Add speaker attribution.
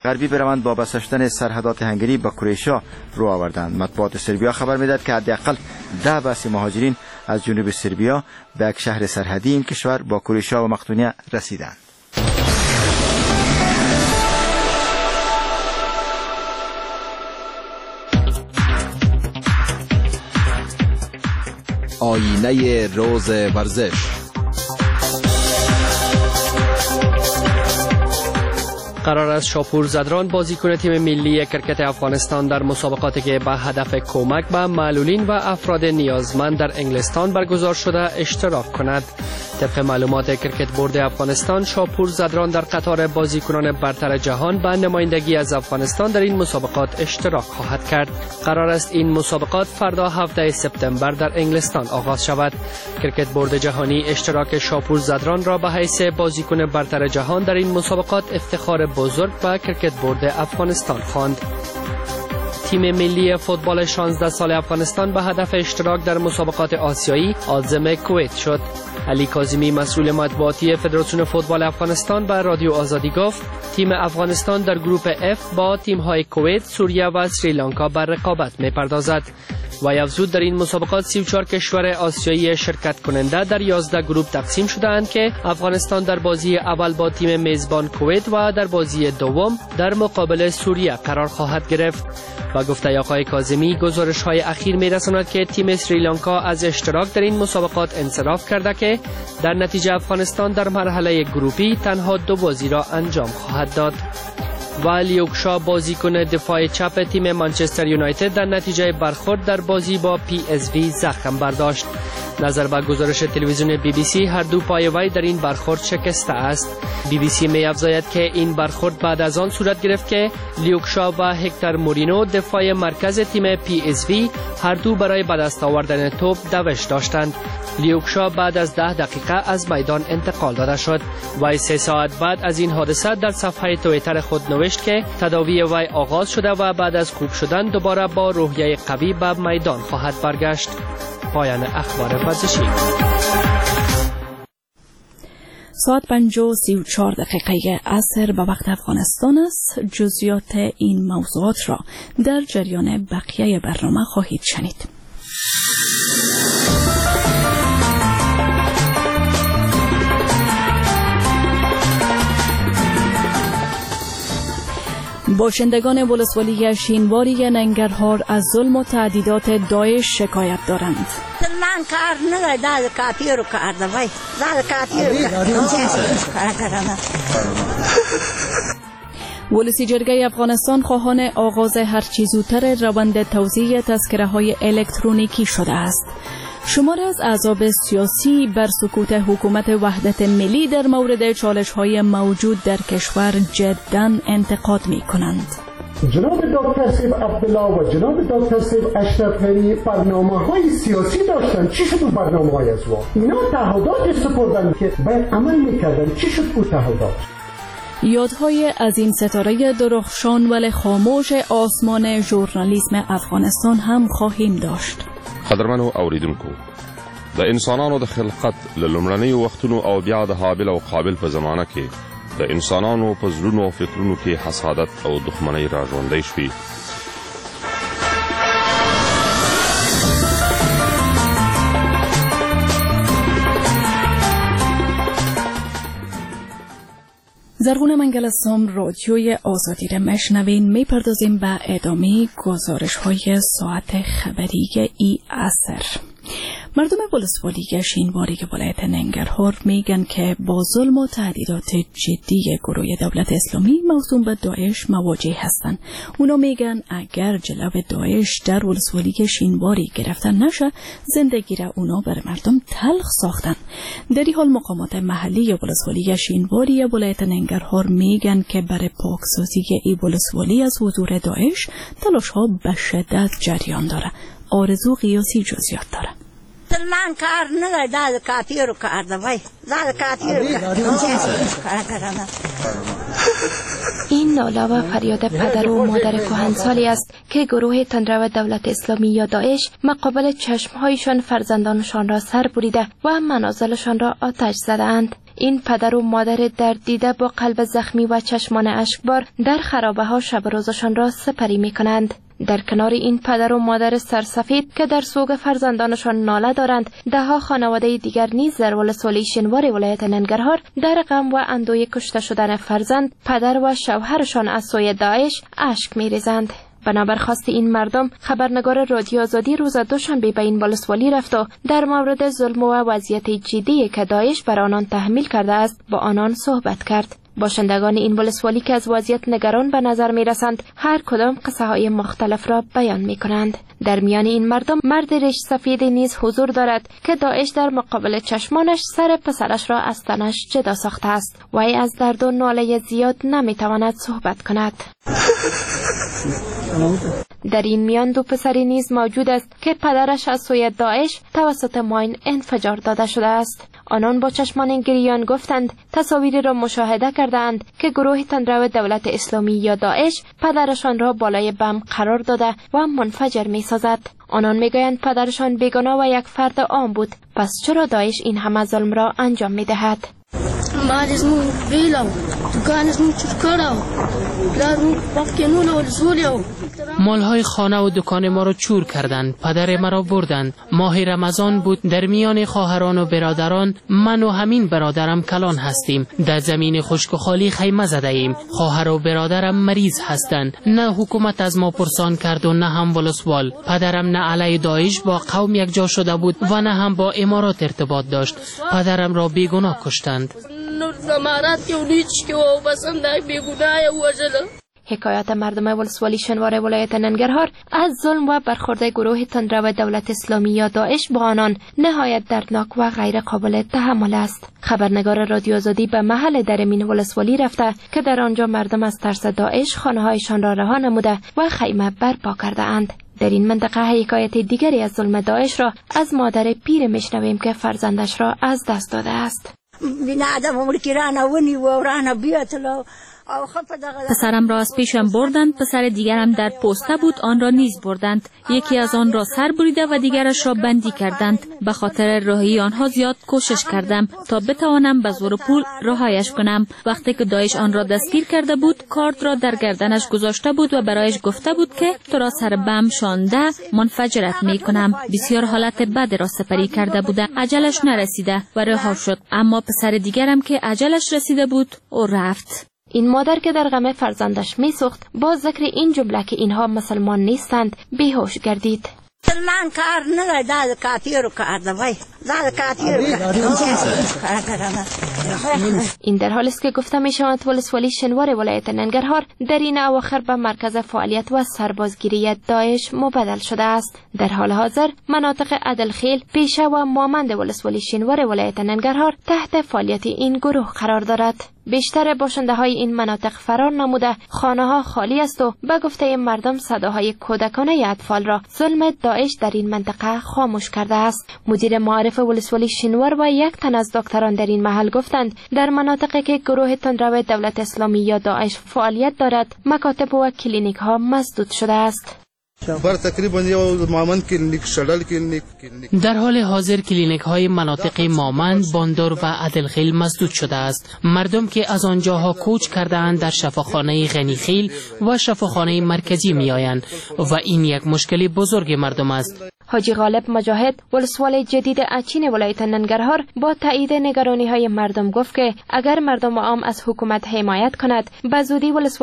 Speaker 1: غربی بروند با بسته شدن سرحدات هنگری با کرواتیا رو آوردند. مطبوعات سربیا خبر میدهد که حداقل 10 بس مهاجرین از جنوب سربیا به یک شهر سرحدی این کشور با کرواتیا و مقدونیه رسیدند.
Speaker 2: آینه روز ورزش.
Speaker 3: قرار است شاپور زدران بازیکن تیم ملی کرکت افغانستان در مسابقاتی که به هدف کمک به معلولین و افراد نیازمند در انگلستان برگزار شده اشتراک کند. طبق معلومات کرکت بورد افغانستان، شاپور زدران در قطار بازیکنان برتر جهان به نمایندگی از افغانستان در این مسابقات اشتراک خواهد کرد. قرار است این مسابقات فردا 7 سپتامبر در انگلستان آغاز شود. کرکت بورد جهانی اشتراک شاپور زدران را به حیث بازیکن برتر جهان در این مسابقات افتخار بزرگ به کرکت بورد افغانستان خواند. تیم ملی فوتبال 16 سال افغانستان به هدف اشتراک در مسابقات آسیایی عازم کویت شد. علی کاظمی، مسئول مطبوعاتی فدراسیون فوتبال افغانستان، به رادیو آزادی گفت تیم افغانستان در گروه F با تیم‌های کویت، سوریه و سریلانکا بر رقابت می‌پردازد. وی افزود در این مسابقات 34 کشور آسیایی شرکت کننده در 11 گروه تقسیم شده‌اند که افغانستان در بازی اول با تیم میزبان کویت و در بازی دوم در مقابل سوریه قرار خواهد گرفت. و گفته آقای کاظمی گزارش‌های اخیر می‌رساند که تیم سریلانکا از اشتراک در این مسابقات انصراف کرده که در نتیجه افغانستان در مرحله گروپی تنها 2 بازی را انجام خواهد داد. و لیوکشا، بازیکن دفاع چپ تیم منچستر یونایتد، در نتیجه برخورد در بازی با PSV زخم برداشت. نظر به گزارش تلویزیون BBC، هر دو پای وی در این برخورد شکسته است. BBC می افزاید که این برخورد بعد از آن صورت گرفت که لیوکشا و هکتور مورینو، دفاع مرکز تیم PSV، هر دو برای به دست آوردن توپ دوش داشتند. لیوکشا بعد از 10 دقیقه از میدان انتقال داده شد. وی 3 ساعت بعد از این حادثه در صفحه توییتر خود نوشت که تداوی وی آغاز شده و بعد از خوب شدن دوباره با روحیه قوی به میدان خواهد برگشت. پایان اخبار ورزشی.
Speaker 4: ساعت 5:34 عصر به وقت افغانستان است. جزئیات این موضوعات را در جریان بقیه برنامه خواهید شنید. باشندگان ولسوالی شینواری ننگرهار از ظلم و تهدیدات داعش شکایت دارند.
Speaker 5: من کار ندارم، کافی رو کردم، وای
Speaker 4: ولسی جرگه افغانستان خواهان آغاز هرچی زودتر روند توزیع تذکره‌های الکترونیکی شده است. شماری از احزاب سیاسی بر سکوت حکومت وحدت ملی در مورد چالش‌های موجود در کشور جداً انتقاد می‌کنند.
Speaker 6: جناب دکتر سیف عبدالله و جناب دکتر سیف اشرف غنی برنامه‌های سیاسی داشتن. چی شد اون برنامه‌های از وا؟ اینا تعهدات سپردن که باید عمل می‌کردن. چی شد اون تعهدات؟
Speaker 4: یادهای از این ستاره درخشان ولی خاموش آسمان ژورنالیسم افغانستان هم خواهیم داشت.
Speaker 7: قدرمنو اوریدونکو، د انسانانو د خلقت له لومړنیو وختونو او بیا د حابل او قابل په زمانه کې د انسانانو په زړونو او فکرونو کې حسادت او دښمنۍ را ژوندۍ شوې.
Speaker 4: زرغون منگل هستم، رادیوی آزادی را میشنوین. میپردازیم به ادامه گزارش‌های ساعت خبری ای عصر. مردم ولسوالی شینواری ولایت ننگرهار میگن که با ظلم و تهدیدات جدی گروه دولت اسلامی موسوم به داعش مواجه هستند. اونا میگن اگر جلو داعش در ولسوالی شینواری گرفتن نشه، زندگی را اونا بر مردم تلخ ساختن. در این حال مقامات محلی ولسوالی شینواری ولایت ننگرهار میگن که برای پاکسازی این ولسوالی از حضور داعش تلاش‌ها به شدت جریان داره. آرزو قیاسی جزئیات داره.
Speaker 5: من کار ندارم، کافی رو کردم، وای کافی رو کردم.
Speaker 8: این ناله و فریاد پدر و مادر کهنسالی است که گروه تندرو دولت اسلامی یا داعش مقابل چشمهایشان فرزندانشان را سر بریده و منازلشان را آتش زدند. این پدر و مادر درد دیده با قلب زخمی و چشمان اشکبار در خرابه ها شب روزشان را سپری می کنند. در کنار این پدر و مادر سرسفید که در سوگ فرزندانشان ناله دارند، دهها خانواده دیگر نیز در ولسوالی شنوار ولایت ننگرهار در غم و اندوه کشته شدن فرزند، پدر و شوهرشان از سوی داعش اشک می‌ریزند. بنابر خواست این مردم، خبرنگار رادیو آزادی روز دوشنبه به این ولسوالی رفت و در مورد ظلم و وضعیت جدی که داعش بر آنان تحمیل کرده است با آنان صحبت کرد. باشندگان این ولسوالی که از وضعیت نگران به نظر می رسند، هر کدام قصه های مختلف را بیان می کنند. در میان این مردم مرد ریش سفید نیز حضور دارد که داعش در مقابل چشمانش سر پسرش را از تنش جدا ساخته است. وی از درد و ناله زیاد نمی تواند صحبت کند. در این میان دو پسری نیز موجود است که پدرش از سوی داعش توسط ماین انفجار داده شده است. آنان با چشمان گریان گفتند تصاویری را مشاهده کردند که گروه تندرو دولت اسلامی یا داعش پدرشان را بالای بم قرار داده و منفجر می سازد. آنان می گویند پدرشان بیگناه و یک فرد عام بود، پس چرا داعش این همه ظلم را انجام می دهد؟
Speaker 9: مالهای خانه و دکان ما را چور کردند، پدر مرا بردند. ماه رمضان بود، در میان خواهران و برادران من و همین برادرم کلان هستیم. در زمین خشک و خالی خیمه زده ایم. خواهر و برادرم مریض هستند. نه حکومت از ما پرسان کرد و نه هم ولسوال. پدرم نه علیه داعش با قوم یک جا شده بود و نه هم با امارات ارتباط داشت. پدرم را بیگناه کشتند.
Speaker 8: حکایت مردم ولسوالی شنوار ولایت ننگرهار از ظلم و برخورد گروه تندرو دولت اسلامی یا داعش با آنان نهایت دردناک و غیر قابل تحمل است. خبرنگار رادیو آزادی به محل درمین ولسوالی رفته که در آنجا مردم از ترس داعش خانه‌هایشان را رها نموده و خیمه برپا کرده اند. در این منطقه حکایت دیگری از ظلم داعش را از مادر پیر میشنویم که فرزندش را از دست داده است.
Speaker 10: پسرم را از پیشم بردند، پسر دیگرم در پوسته بود، آن را نیز بردند. یکی از آن را سر بریده و دیگرش را بندی کردند. به خاطر رهایی آنها زیاد کوشش کردم تا بتوانم به زور پول رهایش کنم. وقتی که داعش آن را دستگیر کرده بود، کارد را در گردنش گذاشته بود و برایش گفته بود که تو را سر بم شانده منفجرت می کنم. بسیار حالت بد را سپری کرده بوده، اجلش نرسیده و رها شد. اما پسر دیگرم که اجلش رسیده بود او رفت.
Speaker 8: این مادر که در غم فرزندش میسوخت با ذکر این جمله که اینها مسلمان نیستند بیهوش گردید.
Speaker 5: مسلمان کار نه دا کافیرو کار ده وای دا کافیرو.
Speaker 8: این در حالی است که گفته می شود ولسوالی شنوار ولایت ننگرهار در این اواخر به مرکز فعالیت و سربازگیری داعش مبدل شده است. در حال حاضر مناطق عدلخیل، پیشه و مامند ولسوالی شنوار ولایت ننگرهار تحت فعالیت این گروه قرار دارد. بیشتر باشنده های این مناطق فرار نموده، خانه ها خالی است و به گفته مردم صداهای کودکانه اطفال را ظلم داعش در این منطقه خاموش کرده است. مدیر معارف ولسوالی شنوار و یک تن از دکتران در این محل گفتند در مناطقی که گروه تندرو دولت اسلامی یا داعش فعالیت دارد، مکاتب و کلینیک ها مسدود شده است.
Speaker 9: در حال حاضر کلینیک های مناطق مامند، باندار و عدلخیل مسدود شده است. مردم که از آنجاها کوچ کرده اند در شفاخانه غنیخیل و شفاخانه مرکزی می آیند و این یک مشکل بزرگ مردم است.
Speaker 8: حاجی غالب مجاهد ولسوال جدید اچین ولایت ننگرهار با تایید نگرانی های مردم گفت که اگر مردم عام از حکومت حمایت کند به زودی